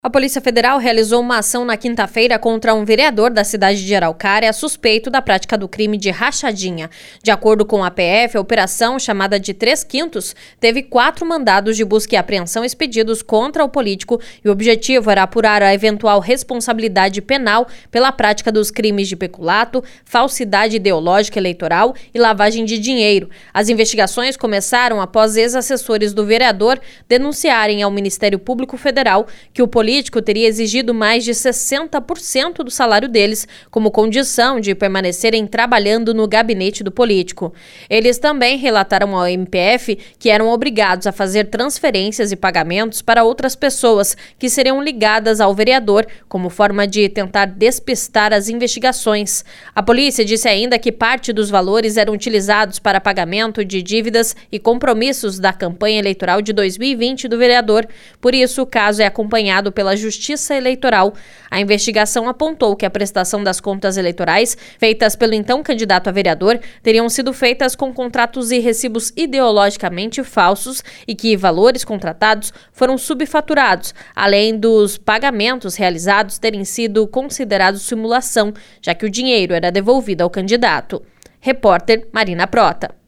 A Polícia Federal realizou uma ação na quinta-feira contra um vereador da cidade de Araucária suspeito da prática do crime de rachadinha. De acordo com a PF, a operação, chamada de 3 Quintos, teve 4 mandados de busca e apreensão expedidos contra o político e o objetivo era apurar a eventual responsabilidade penal pela prática dos crimes de peculato, falsidade ideológica eleitoral e lavagem de dinheiro. As investigações começaram após ex-assessores do vereador denunciarem ao Ministério Público Federal que o político teria exigido mais de 60% do salário deles como condição de permanecerem trabalhando no gabinete do político. Eles também relataram ao MPF que eram obrigados a fazer transferências e pagamentos para outras pessoas que seriam ligadas ao vereador como forma de tentar despistar as investigações. A polícia disse ainda que parte dos valores eram utilizados para pagamento de dívidas e compromissos da campanha eleitoral de 2020 do vereador. Por isso, o caso é acompanhado pela Justiça Eleitoral. A investigação apontou que a prestação das contas eleitorais feitas pelo então candidato a vereador teriam sido feitas com contratos e recibos ideologicamente falsos e que valores contratados foram subfaturados, além dos pagamentos realizados terem sido considerados simulação, já que o dinheiro era devolvido ao candidato. Repórter Marina Prota.